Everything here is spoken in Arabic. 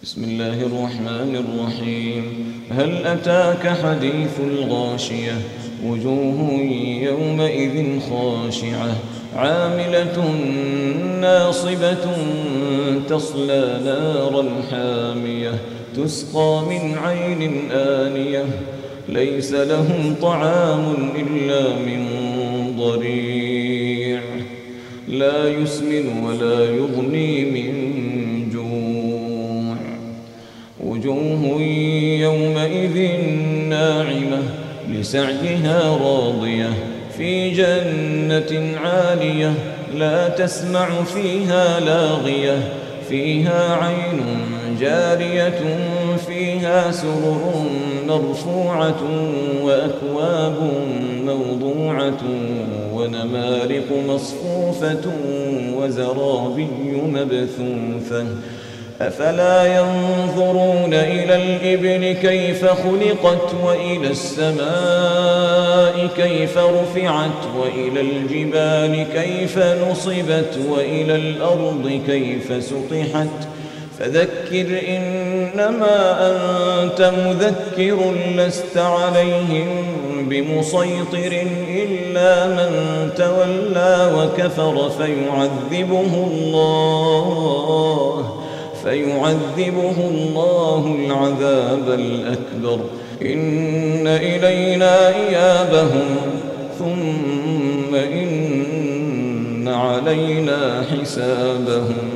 بسم الله الرحمن الرحيم. هل أتاك حديث الغاشية؟ وجوه يومئذ خاشعة عاملة ناصبة تصلى نارا حامية تسقى من عين آنية ليس لهم طعام إلا من ضريع لا يسمن ولا يغني من وجوه يومئذ ناعمة لسعيها راضية في جنة عالية لا تسمع فيها لاغية فيها عين جارية فيها سرر مرفوعة وأكواب موضوعة ونمارق مصفوفة وزرابي مبثوثة أفلا ينظرون إلى الإبل كيف خلقت وإلى السماء كيف رفعت وإلى الجبال كيف نصبت وإلى الأرض كيف سطحت فذكر إنما أنت مذكر لست عليهم بمسيطر إلا من تولى وكفر فيعذبه الله العذاب الأكبر إن إلينا إيابهم ثم إن علينا حسابهم.